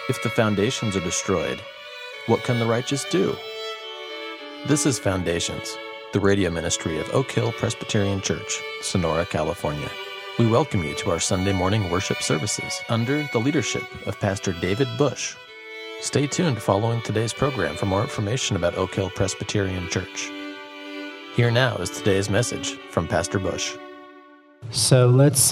If the foundations are destroyed, what can the righteous do? This is Foundations, the radio ministry of Oak Hill Presbyterian Church, Sonora, California. We welcome you to our Sunday morning worship services under the leadership of Pastor David Bush. Stay tuned following today's program for more information about Oak Hill Presbyterian Church. Here now is today's message from Pastor Bush. So let's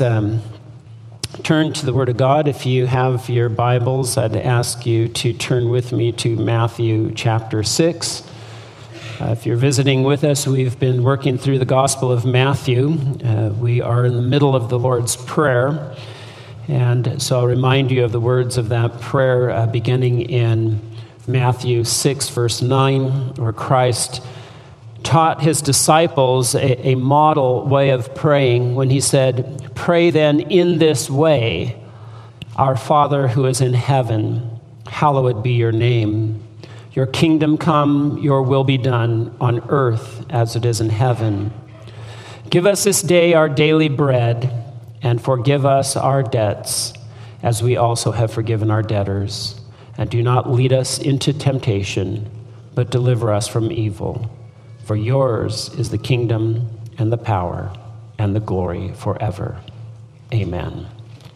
turn to the Word of God. If you have your Bibles, I'd ask you to turn with me to Matthew chapter 6. If you're visiting with us, we've been working through the Gospel of Matthew. We are in the middle of the Lord's Prayer. And so I'll remind you of the words of that prayer beginning in Matthew 6, verse 9, where Christ taught his disciples a model way of praying when he said, "Pray then in this way, Our Father who is in heaven, hallowed be your name. Your kingdom come, your will be done on earth as it is in heaven. Give us this day our daily bread, and forgive us our debts, as we also have forgiven our debtors. And do not lead us into temptation, but deliver us from evil. For yours is the kingdom and the power and the glory forever. Amen."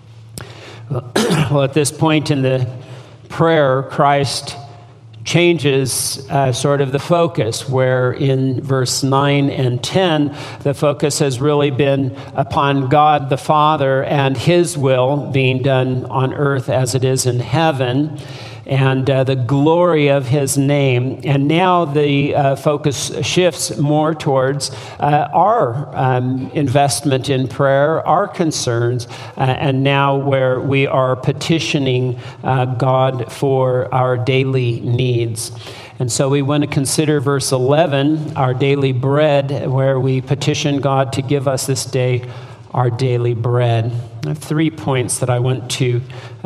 Well, at this point in the prayer, Christ changes sort of the focus, where in verse 9 and 10, the focus has really been upon God the Father and his will being done on earth as it is in heaven, and the glory of his name. And now the focus shifts more towards our investment in prayer, our concerns, and now where we are petitioning God for our daily needs. And so we want to consider verse 11, our daily bread, where we petition God to give us this day our daily bread. I have 3 points that I want to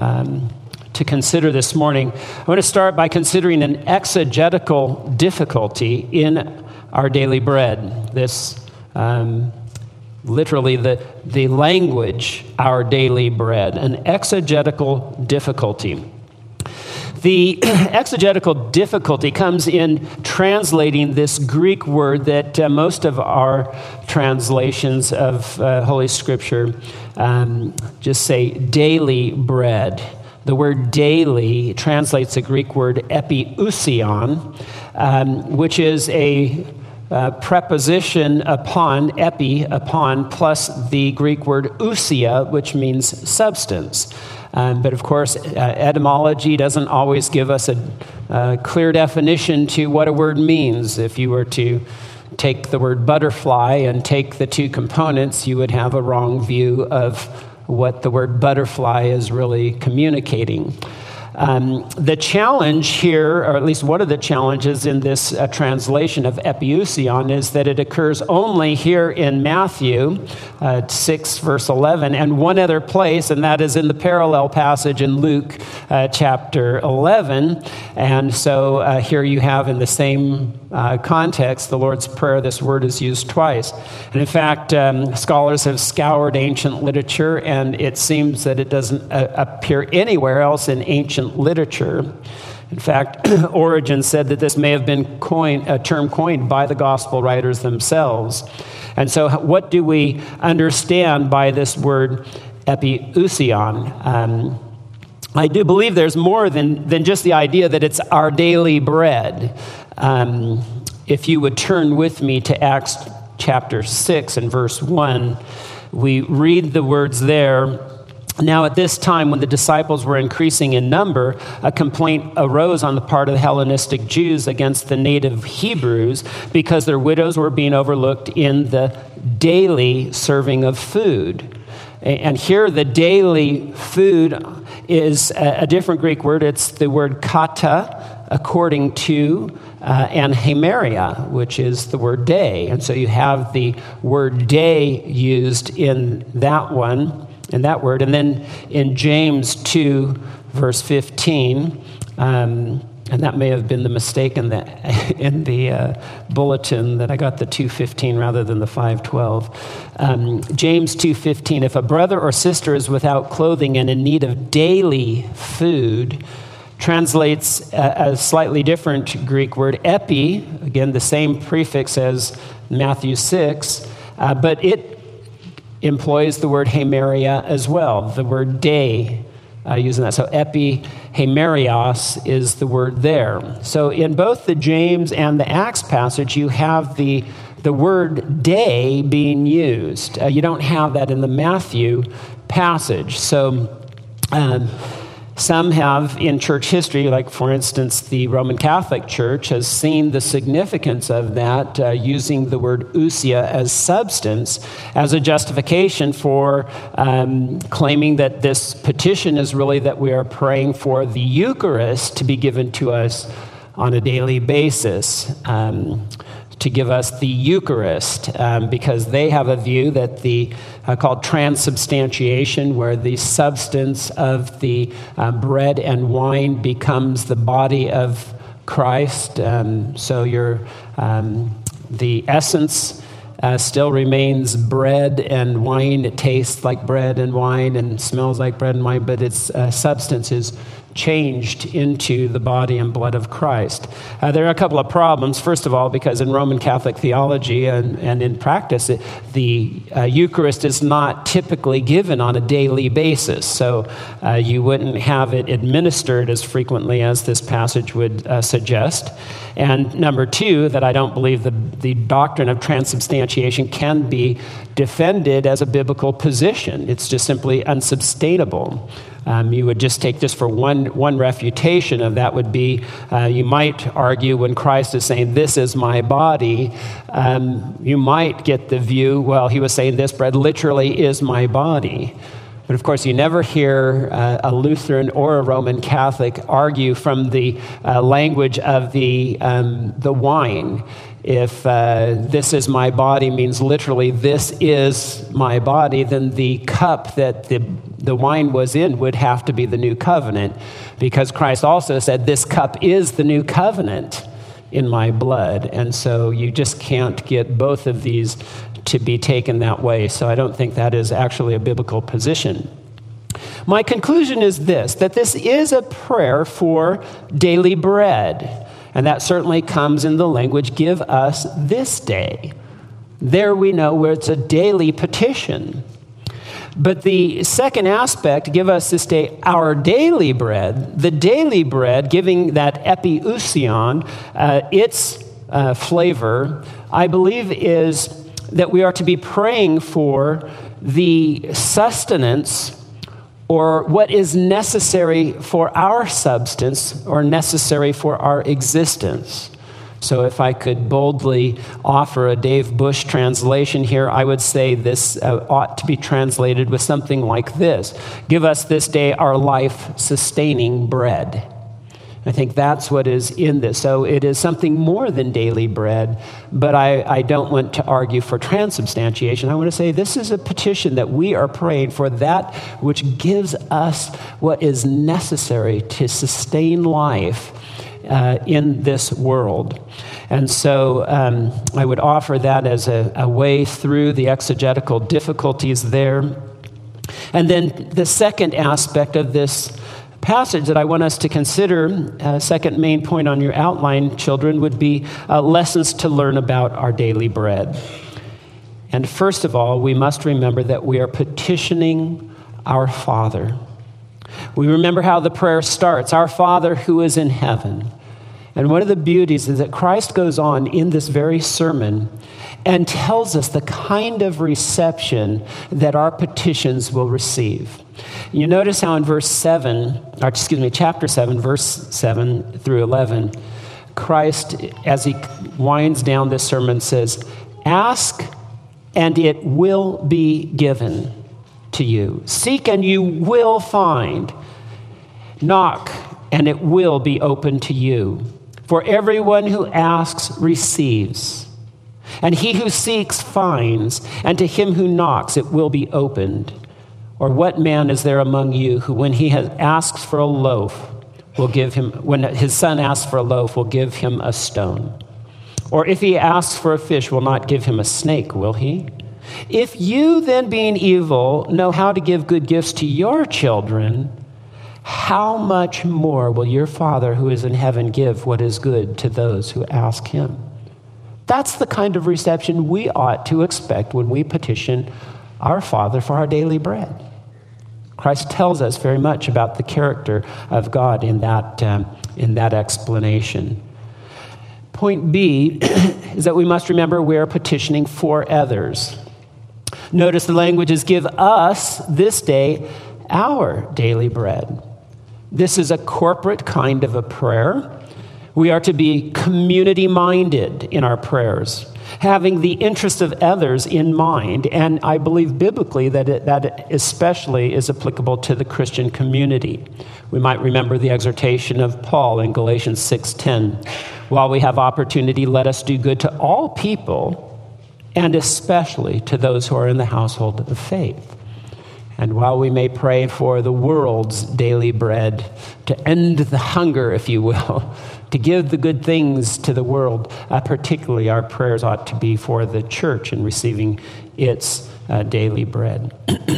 consider this morning. I want to start by considering an exegetical difficulty in our daily bread. This literally the language, our daily bread, an exegetical difficulty. The exegetical difficulty comes in translating this Greek word that most of our translations of Holy Scripture just say daily bread. The word daily translates the Greek word epiousion, which is a preposition upon, epi, upon, plus the Greek word ousia, which means substance. But of course, etymology doesn't always give us a clear definition to what a word means. If you were to take the word butterfly and take the two components, you would have a wrong view of what the word butterfly is really communicating. The challenge here, or at least one of the challenges in this translation of epiousion, is that it occurs only here in Matthew 6, verse 11, and one other place, and that is in the parallel passage in Luke chapter 11. And so here you have in the same context, the Lord's Prayer, this word is used twice. And in fact, scholars have scoured ancient literature, and it seems that it doesn't appear anywhere else in ancient literature. In fact, Origen said that this may have been a term coined by the gospel writers themselves. And so what do we understand by this word epiousion? I do believe there's more than just the idea that it's our daily bread. If you would turn with me to Acts chapter 6 and verse 1, we read the words there. "Now at this time, when the disciples were increasing in number, a complaint arose on the part of the Hellenistic Jews against the native Hebrews because their widows were being overlooked in the daily serving of food." And here the daily food is a different Greek word. It's the word kata, according to, and hemeria, which is the word day. And so you have the word day used in that one, in that word. And then in James 2, verse 15, And that may have been the mistake in the bulletin that I got the 2:15 rather than the 5:12. James 2:15, if a brother or sister is without clothing and in need of daily food, translates a slightly different Greek word, epi, again, the same prefix as Matthew 6, but it employs the word hemeria as well, the word day, using that. So epi, hemerios is the word there. So in both the James and the Acts passage, you have the word day being used. You don't have that in the Matthew passage. So some have in church history, like for instance, the Roman Catholic Church has seen the significance of that, using the word ousia as substance as a justification for claiming that this petition is really that we are praying for the Eucharist to be given to us on a daily basis. To give us the Eucharist, because they have a view that the called transubstantiation, where the substance of the bread and wine becomes the body of Christ. So the essence still remains bread and wine. It tastes like bread and wine and smells like bread and wine, but its substance is changed into the body and blood of Christ. There are a couple of problems. First of all, because in Roman Catholic theology and in practice, the Eucharist is not typically given on a daily basis. So you wouldn't have it administered as frequently as this passage would suggest. And number two, that I don't believe the doctrine of transubstantiation can be defended as a biblical position. It's just simply unsustainable. You would just take this for one refutation of that would be, you might argue when Christ is saying, "This is my body," you might get the view, well, he was saying this bread literally is my body. But of course, you never hear a Lutheran or a Roman Catholic argue from the language of the wine. If this is my body means literally this is my body, then the cup that the wine was in would have to be the new covenant, because Christ also said, "This cup is the new covenant in my blood." And so you just can't get both of these to be taken that way. So I don't think that is actually a biblical position. My conclusion is this, that this is a prayer for daily bread. And that certainly comes in the language, "Give us this day." There we know where it's a daily petition. But the second aspect, "Give us this day our daily bread," the daily bread, giving that epiousion, its flavor, I believe is that we are to be praying for the sustenance or what is necessary for our substance or necessary for our existence. So if I could boldly offer a Dave Bush translation here, I would say this ought to be translated with something like this: "Give us this day our life-sustaining bread." I think that's what is in this. So it is something more than daily bread, but I don't want to argue for transubstantiation. I want to say this is a petition that we are praying for that which gives us what is necessary to sustain life in this world. And so I would offer that as a way through the exegetical difficulties there. And then the second aspect of this passage that I want us to consider, second main point on your outline, children, would be lessons to learn about our daily bread. And first of all, we must remember that we are petitioning our Father. We remember how the prayer starts, "Our Father who is in heaven." And one of the beauties is that Christ goes on in this very sermon and tells us the kind of reception that our petitions will receive. You notice how in chapter 7, verse 7 through 11, Christ, as he winds down this sermon, says, "Ask, and it will be given to you. Seek, and you will find. Knock, and it will be open to you. For everyone who asks receives, and he who seeks finds, and to him who knocks it will be opened. Or what man is there among you who, when he asks for a loaf, will give him, when his son asks for a loaf, will give him a stone? Or if he asks for a fish, will not give him a snake, will he? If you then, being evil, know how to give good gifts to your children, how much more will your Father who is in heaven give what is good to those who ask him? That's the kind of reception we ought to expect when we petition our Father for our daily bread. Christ tells us very much about the character of God in that explanation. Point B is that we must remember we are petitioning for others. Notice the language is, give us this day our daily bread. This is a corporate kind of a prayer. We are to be community-minded in our prayers, having the interest of others in mind. And I believe biblically that especially is applicable to the Christian community. We might remember the exhortation of Paul in Galatians 6:10. While we have opportunity, let us do good to all people, and especially to those who are in the household of faith. And while we may pray for the world's daily bread, to end the hunger, if you will, to give the good things to the world, particularly our prayers ought to be for the church in receiving its daily bread.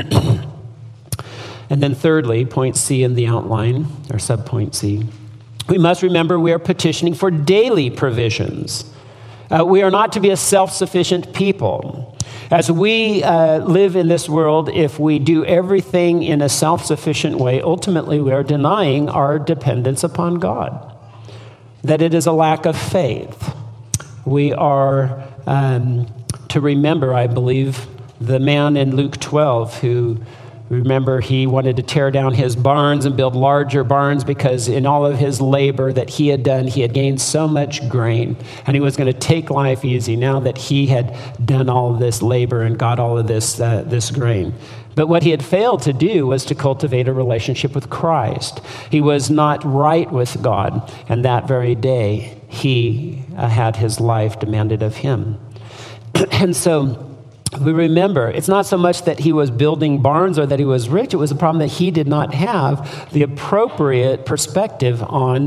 And then thirdly, point C in the outline, or subpoint C, we must remember we are petitioning for daily provisions. We are not to be a self-sufficient people. As we live in this world, if we do everything in a self-sufficient way, ultimately we are denying our dependence upon God. That it is a lack of faith. We are to remember, I believe, the man in Luke 12 who, remember, he wanted to tear down his barns and build larger barns because in all of his labor that he had done, he had gained so much grain, and he was going to take life easy now that he had done all of this labor and got all of this grain. But what he had failed to do was to cultivate a relationship with Christ. He was not right with God, and that very day he had his life demanded of him. And so we remember, it's not so much that he was building barns or that he was rich. It was a problem that he did not have the appropriate perspective on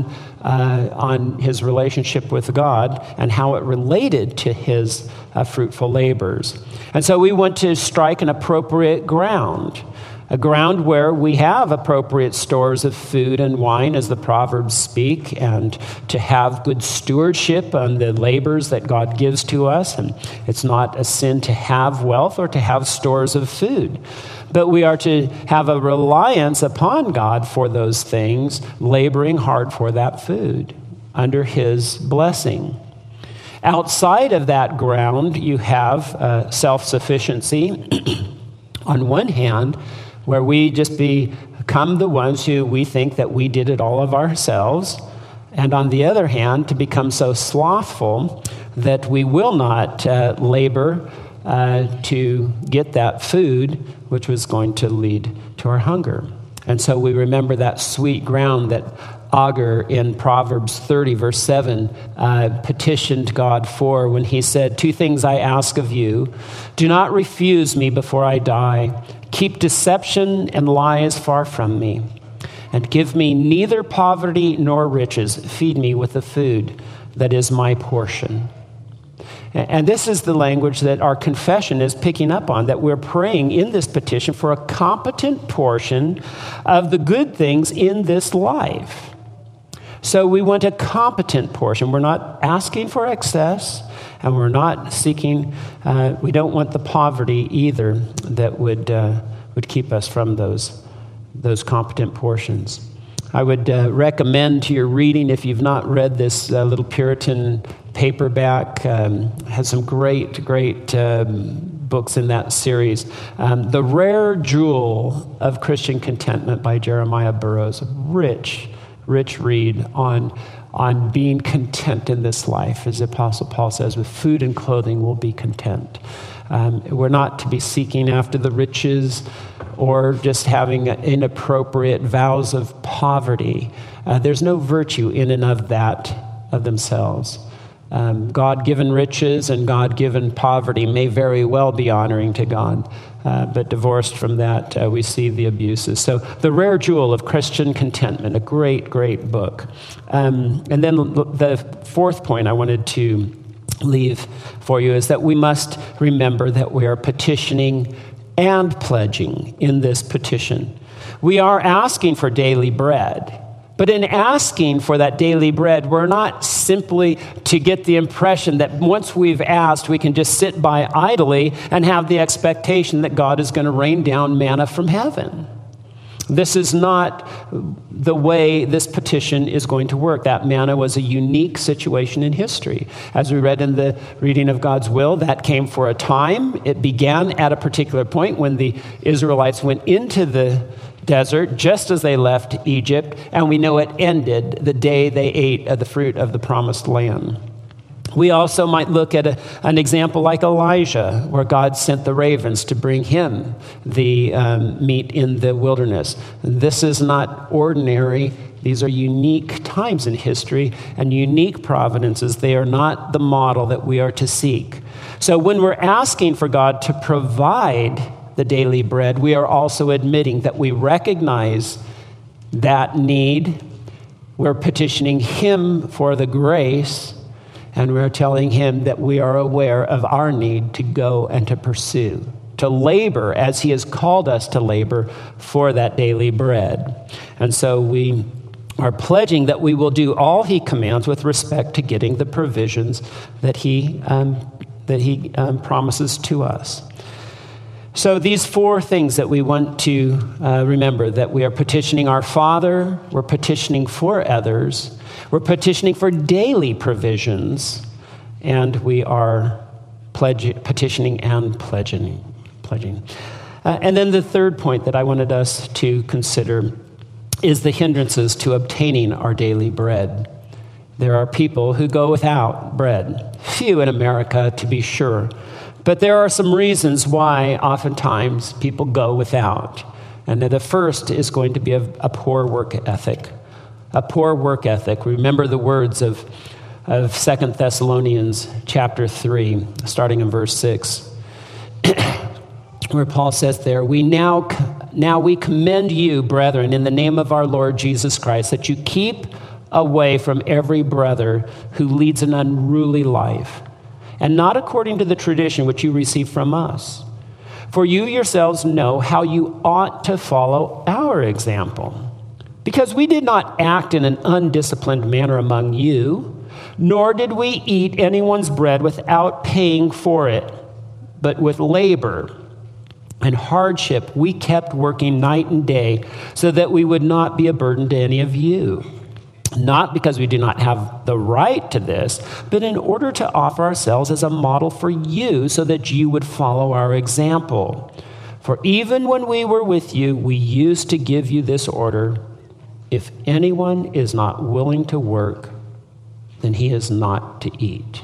his relationship with God and how it related to his fruitful labors. And so we want to strike an appropriate ground, a ground where we have appropriate stores of food and wine, as the Proverbs speak, and to have good stewardship on the labors that God gives to us. And it's not a sin to have wealth or to have stores of food, but we are to have a reliance upon God for those things, laboring hard for that food under his blessing. Outside of that ground, you have self-sufficiency on one hand, where we just become the ones who we think that we did it all of ourselves, and on the other hand, to become so slothful that we will not labor to get that food, which was going to lead to our hunger. And so we remember that sweet ground that Agur in Proverbs 30, verse 7, petitioned God for when he said, 2 things I ask of you. Do not refuse me before I die. Keep deception and lies far from me. And give me neither poverty nor riches. Feed me with the food that is my portion. And this is the language that our confession is picking up on, that we're praying in this petition for a competent portion of the good things in this life. So we want a competent portion. We're not asking for excess, and we're not seeking, we don't want the poverty either that would keep us from those competent portions. I would recommend to your reading, if you've not read this little Puritan paperback, has some great books in that series. The Rare Jewel of Christian Contentment by Jeremiah Burroughs. Rich read on being content in this life. As the Apostle Paul says, with food and clothing we'll be content. We're not to be seeking after the riches or just having inappropriate vows of poverty. There's no virtue in and of that of themselves. God-given riches and God-given poverty may very well be honoring to God, but divorced from that, we see the abuses. So The Rare Jewel of Christian Contentment, a great book. And then the fourth point I wanted to leave for you is that we must remember that we are petitioning and pledging in this petition. We are asking for daily bread. But in asking for that daily bread, we're not simply to get the impression that once we've asked, we can just sit by idly and have the expectation that God is going to rain down manna from heaven. This is not the way this petition is going to work. That manna was a unique situation in history. As we read in the reading of God's will, that came for a time. It began at a particular point when the Israelites went into the desert just as they left Egypt, and we know it ended the day they ate of the fruit of the promised land. We also might look at an example like Elijah, where God sent the ravens to bring him the meat in the wilderness. This is not ordinary. These are unique times in history and unique providences. They are not the model that we are to seek. So when we're asking for God to provide the daily bread, we are also admitting that we recognize that need. We're petitioning him for the grace, and we're telling him that we are aware of our need to go and to pursue, to labor as he has called us to labor for that daily bread. And so we are pledging that we will do all he commands with respect to getting the provisions that he promises to us. So these four things that we want to remember, that we are petitioning our Father, we're petitioning for others, we're petitioning for daily provisions, and we are petitioning and pledging. And then the third point that I wanted us to consider is the hindrances to obtaining our daily bread. There are people who go without bread, few in America to be sure. But there are some reasons why oftentimes people go without. And the first is going to be a poor work ethic. A poor work ethic. Remember the words of 2 Thessalonians chapter 3, starting in verse 6, where Paul says there, Now we commend you, brethren, in the name of our Lord Jesus Christ, that you keep away from every brother who leads an unruly life, and not according to the tradition which you received from us. For you yourselves know how you ought to follow our example. Because we did not act in an undisciplined manner among you, nor did we eat anyone's bread without paying for it, but with labor and hardship we kept working night and day so that we would not be a burden to any of you. Not because we do not have the right to this, but in order to offer ourselves as a model for you so that you would follow our example. For even when we were with you, we used to give you this order: if anyone is not willing to work, then he is not to eat.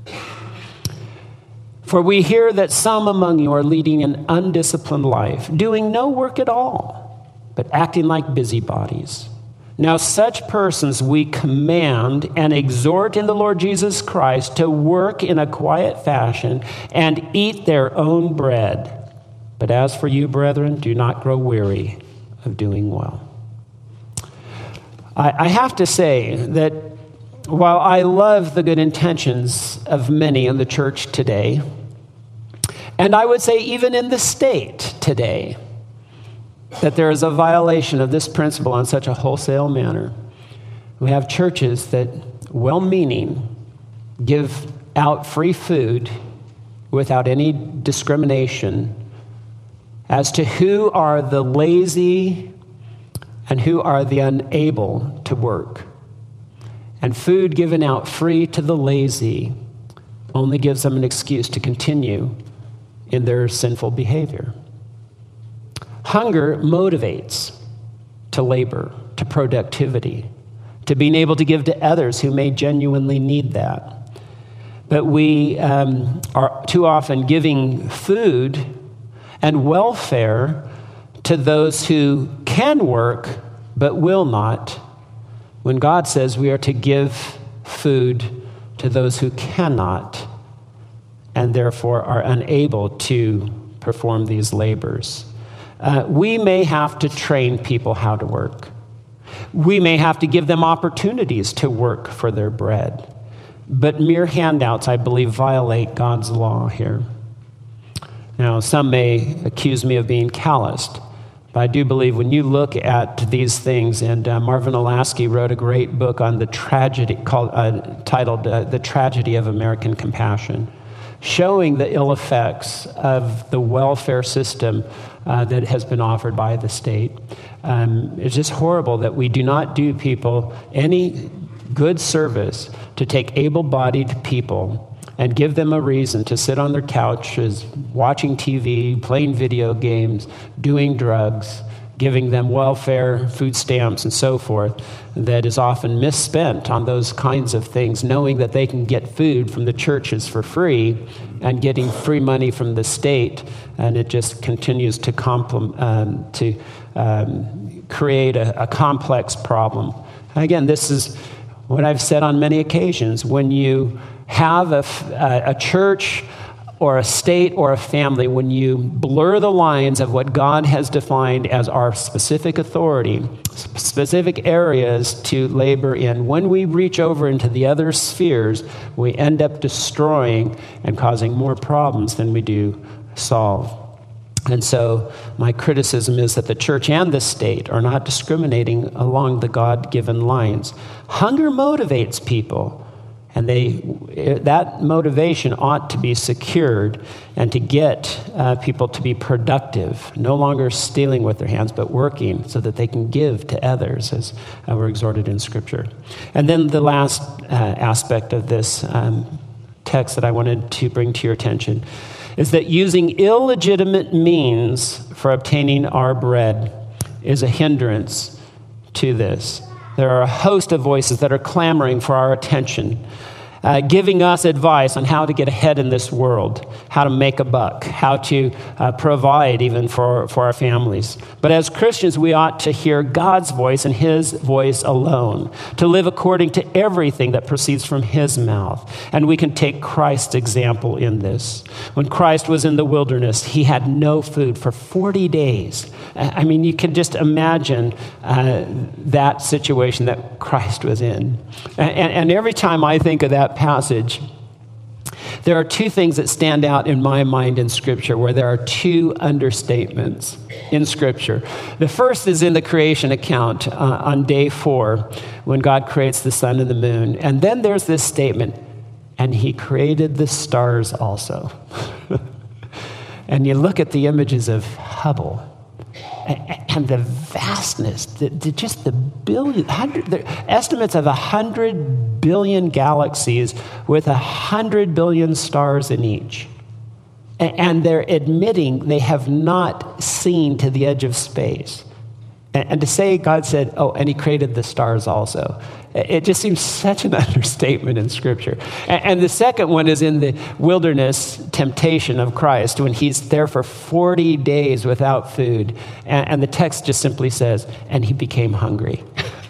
For we hear that some among you are leading an undisciplined life, doing no work at all, but acting like busybodies. Now such persons we command and exhort in the Lord Jesus Christ to work in a quiet fashion and eat their own bread. But as for you, brethren, do not grow weary of doing well. I have to say that while I love the good intentions of many in the church today, and I would say even in the state today, that there is a violation of this principle in such a wholesale manner. We have churches that, well-meaning, give out free food without any discrimination as to who are the lazy and who are the unable to work. And food given out free to the lazy only gives them an excuse to continue in their sinful behavior. Hunger motivates to labor, to productivity, to being able to give to others who may genuinely need that. But we are too often giving food and welfare to those who can work but will not, when God says we are to give food to those who cannot and therefore are unable to perform these labors. We may have to train people how to work. We may have to give them opportunities to work for their bread. But mere handouts, I believe, violate God's law here. Now, some may accuse me of being calloused, But I do believe when you look at these things, and Marvin Olasky wrote a great book on the tragedy titled "The Tragedy of American Compassion," showing the ill effects of the welfare system that has been offered by the state. It's just horrible that we do not do people any good service to take able-bodied people and give them a reason to sit on their couches, watching TV, playing video games, doing drugs, giving them welfare, food stamps, and so forth, that is often misspent on those kinds of things, knowing that they can get food from the churches for free and getting free money from the state, and it just continues to create a complex problem. Again, this is what I've said on many occasions. When you have a church or a state or a family, when you blur the lines of what God has defined as our specific authority, specific areas to labor in, when we reach over into the other spheres, we end up destroying and causing more problems than we do solve. And so my criticism is that the church and the state are not discriminating along the God-given lines. Hunger motivates people. And that motivation ought to be secured and to get people to be productive, no longer stealing with their hands, but working so that they can give to others, as we're exhorted in Scripture. And then the last aspect of this text that I wanted to bring to your attention is that using illegitimate means for obtaining our bread is a hindrance to this. There are a host of voices that are clamoring for our attention, giving us advice on how to get ahead in this world, how to make a buck, how to provide even for our families. But as Christians, we ought to hear God's voice and His voice alone, to live according to everything that proceeds from His mouth. And we can take Christ's example in this. When Christ was in the wilderness, He had no food for 40 days. I mean, you can just imagine that situation that Christ was in. And every time I think of that passage, there are two things that stand out in my mind in Scripture, where there are two understatements in Scripture. The first is in the creation account on day 4, when God creates the sun and the moon. And then there's this statement, and He created the stars also. And you look at the images of Hubble, and the vastness, just the estimates of 100 billion galaxies with 100 billion stars in each. And they're admitting they have not seen to the edge of space. And to say God said, oh, and He created the stars also, it just seems such an understatement in Scripture. And the second one is in the wilderness temptation of Christ, when He's there for 40 days without food. And the text just simply says, and He became hungry.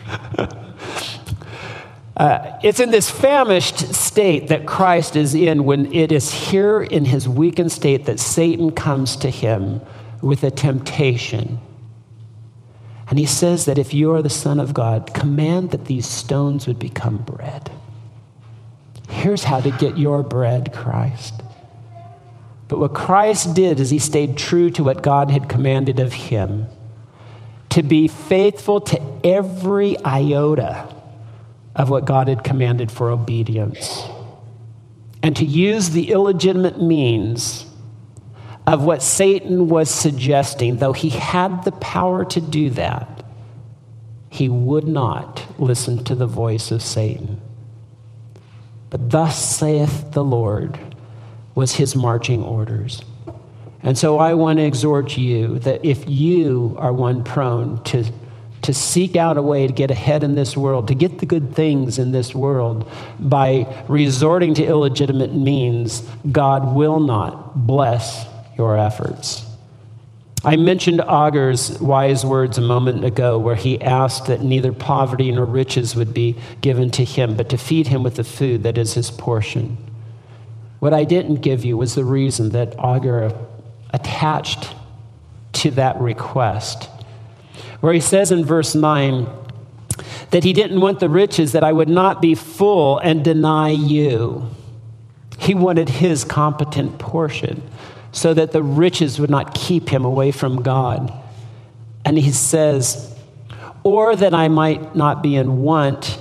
It's in this famished state that Christ is in, when it is here in His weakened state that Satan comes to Him with a temptation. And He says that if you are the Son of God, command that these stones would become bread. Here's how to get your bread, Christ. But what Christ did is He stayed true to what God had commanded of Him, to be faithful to every iota of what God had commanded for obedience, and to use the illegitimate means of what Satan was suggesting. Though he had the power to do that, he would not listen to the voice of Satan. But thus saith the Lord was his marching orders. And so I want to exhort you that if you are one prone to seek out a way to get ahead in this world, to get the good things in this world by resorting to illegitimate means, God will not bless your efforts. I mentioned Agur's wise words a moment ago, where he asked that neither poverty nor riches would be given to him, but to feed him with the food that is his portion. What I didn't give you was the reason that Agur attached to that request, where he says in verse 9 that he didn't want the riches, that I would not be full and deny you. He wanted his competent portion, so that the riches would not keep him away from God. And he says, or that I might not be in want,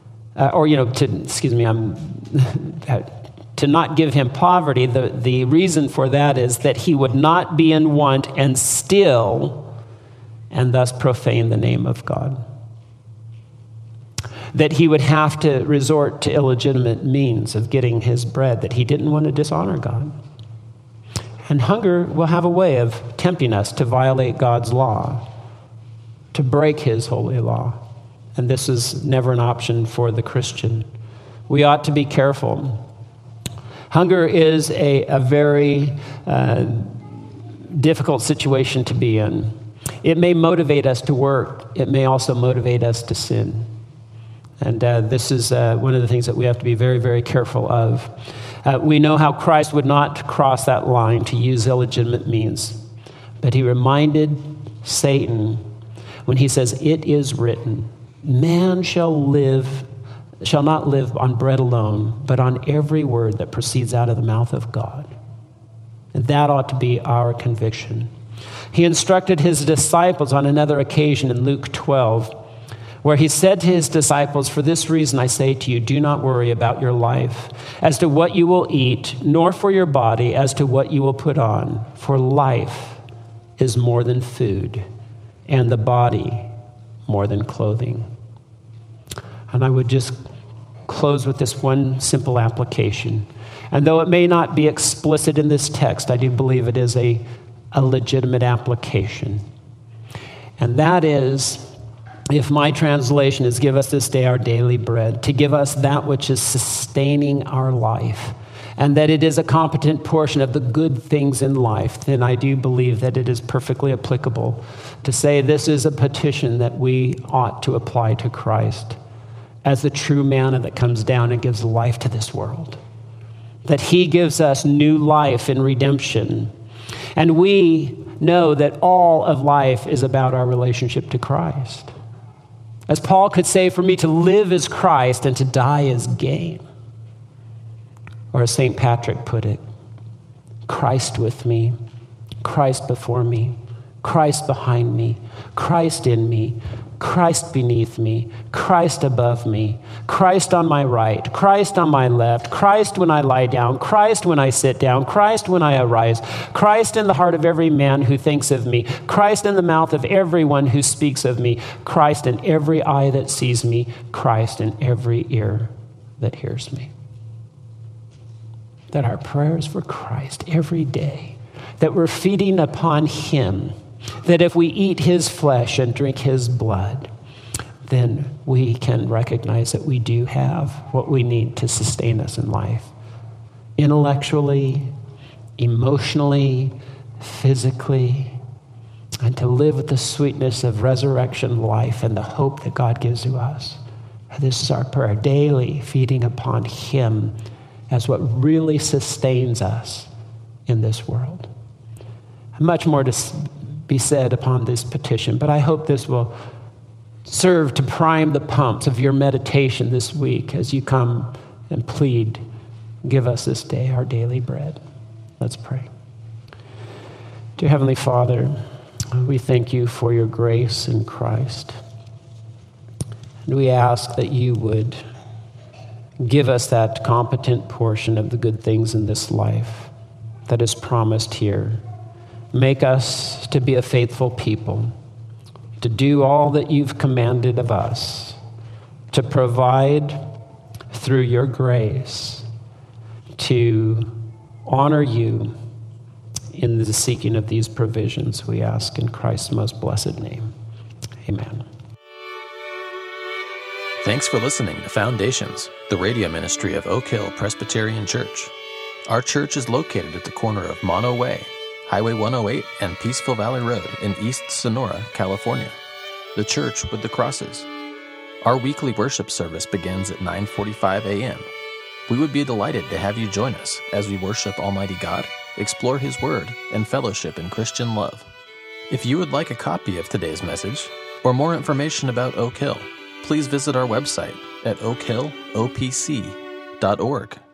to not give him poverty. The reason for that is that he would not be in want and steal and thus profane the name of God. That he would have to resort to illegitimate means of getting his bread, that he didn't want to dishonor God. And hunger will have a way of tempting us to violate God's law, to break his holy law. And this is never an option for the Christian. We ought to be careful. Hunger is a very difficult situation to be in. It may motivate us to work. It may also motivate us to sin. And this is one of the things that we have to be very, very careful of. We know how Christ would not cross that line to use illegitimate means. But he reminded Satan when he says, "It is written, man shall not live on bread alone, but on every word that proceeds out of the mouth of God." And that ought to be our conviction. He instructed his disciples on another occasion in Luke 12, where he said to his disciples, "For this reason I say to you, do not worry about your life as to what you will eat, nor for your body as to what you will put on. For life is more than food, and the body more than clothing." And I would just close with this one simple application. And though it may not be explicit in this text, I do believe it is a legitimate application. And that is, if my translation is "give us this day our daily bread," to give us that which is sustaining our life, and that it is a competent portion of the good things in life, then I do believe that it is perfectly applicable to say this is a petition that we ought to apply to Christ as the true manna that comes down and gives life to this world. That he gives us new life in redemption. And we know that all of life is about our relationship to Christ. As Paul could say, "For me to live is Christ and to die is gain." Or as St. Patrick put it, "Christ with me, Christ before me, Christ behind me, Christ in me, Christ beneath me, Christ above me, Christ on my right, Christ on my left, Christ when I lie down, Christ when I sit down, Christ when I arise, Christ in the heart of every man who thinks of me, Christ in the mouth of everyone who speaks of me, Christ in every eye that sees me, Christ in every ear that hears me." That our prayers for Christ every day, that we're feeding upon him, that if we eat his flesh and drink his blood, then we can recognize that we do have what we need to sustain us in life. Intellectually, emotionally, physically, and to live with the sweetness of resurrection life and the hope that God gives to us. This is our prayer, daily feeding upon him as what really sustains us in this world. Much more to be said upon this petition, but I hope this will serve to prime the pumps of your meditation this week as you come and plead, "Give us this day our daily bread." Let's pray. Dear Heavenly Father, we thank you for your grace in Christ. And we ask that you would give us that competent portion of the good things in this life that is promised here. Make us to be a faithful people, to do all that you've commanded of us, to provide through your grace, to honor you in the seeking of these provisions, we ask in Christ's most blessed name. Amen. Thanks for listening to Foundations, the radio ministry of Oak Hill Presbyterian Church. Our church is located at the corner of Mono Way, Highway 108, and Peaceful Valley Road in East Sonora, California. The church with the crosses. Our weekly worship service begins at 9:45 a.m. We would be delighted to have you join us as we worship Almighty God, explore His Word, and fellowship in Christian love. If you would like a copy of today's message or more information about Oak Hill, please visit our website at oakhillopc.org.